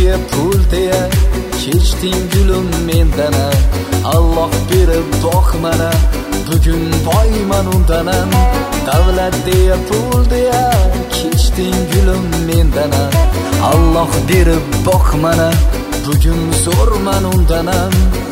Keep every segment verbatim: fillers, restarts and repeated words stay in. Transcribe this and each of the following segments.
deya pul deya kechding gulim mendan. Alloh berib boqmana, bugun boyman undanam. Davlat deya pul deya kechding gulim mendan. Alloh berib boqmana, bugun zo'rman undanam.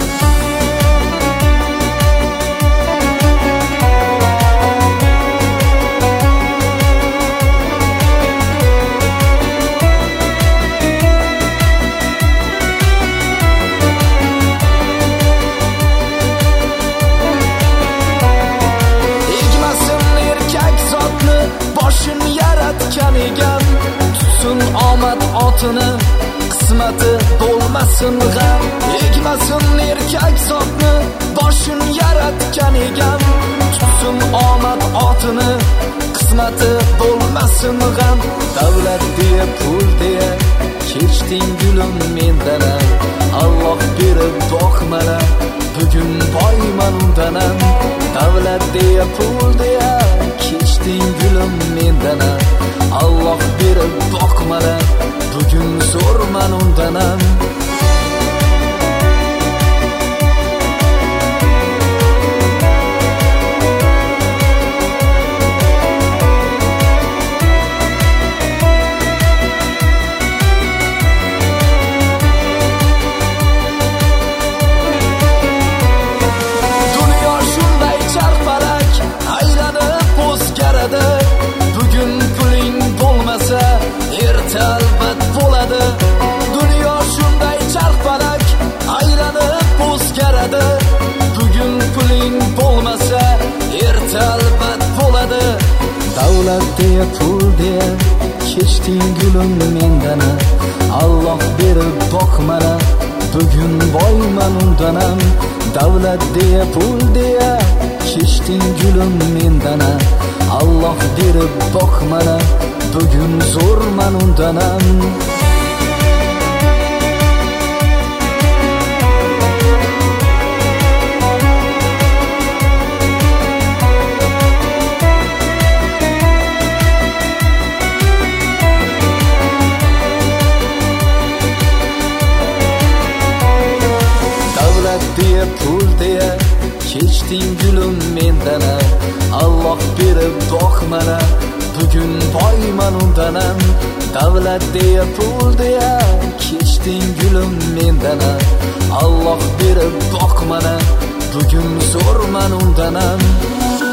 Boshim yaratgan ekan, tutsin omad otini, qismati bo'lmasin g'am. Egmasin erkak zotni, boshim yaratgan ekan, tutsin omad otini, qismati bo'lmasin g'am. Davlat deya pul deya kechding gulim mendan. Alloh berib boqmana, bugun boyman undanam. Davlat deya pul deya kechding gulim mendan. Alloh berib boqmana, bugun zo'rman undanam. Dunyo shunday charparak, aylanib o'zgaradi. Bugun puling bo'lmasa, erta albat bo'ladi. Dunyo shunday charparak, aylanib o'zgaradi. Bugun puling bo'lmasa, erta albat bo'ladi. Davlat deya pul deya kechding gulim mendan. Alloh berib boqmana, bugun boyman undanam. Davlat deya pul deya kechding gulim mendan. Alloh berib boqmana, bugun zo'rman undanam. Davlat deya pul deya kechding gulim mendan. Alloh berib boqmana, bugun boyman undanam. Davlat deya pul deya kechding gulim mendan. Alloh berib boqmana, bugun zo'rman undanam.